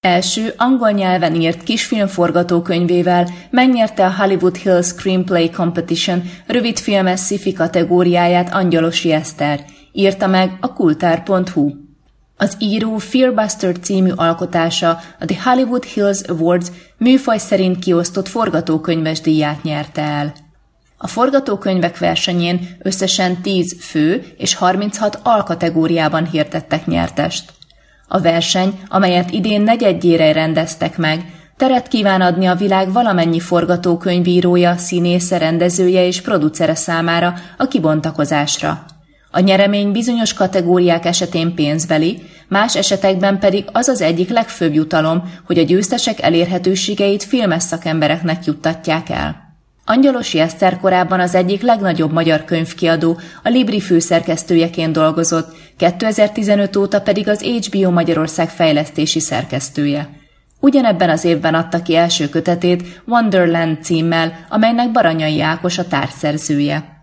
Első angol nyelven írt kisfilm forgatókönyvével megnyerte a Hollywood Hills Screenplay Competition rövidfilmes sci-fi kategóriáját Angyalosi Eszter, írta meg a kultár.hu. Az író Fearbuster című alkotása a The Hollywood Hills Awards műfaj szerint kiosztott forgatókönyves díját nyerte el. A forgatókönyvek versenyén összesen 10 fő és 36 alkategóriában hirdettek nyertest. A verseny, amelyet idén negyedjére rendeztek meg, teret kíván adni a világ valamennyi forgatókönyvírója, színésze, rendezője és producere számára a kibontakozásra. A nyeremény bizonyos kategóriák esetén pénzbeli, más esetekben pedig az az egyik legfőbb jutalom, hogy a győztesek elérhetőségeit filmes szakembereknek juttatják el. Angyalosi Eszter korábban az egyik legnagyobb magyar könyvkiadó, a Libri főszerkesztőjeként dolgozott, 2015 óta pedig az HBO Magyarország fejlesztési szerkesztője. Ugyanebben az évben adta ki első kötetét Wonderland címmel, amelynek Baranyai Ákos a társszerzője.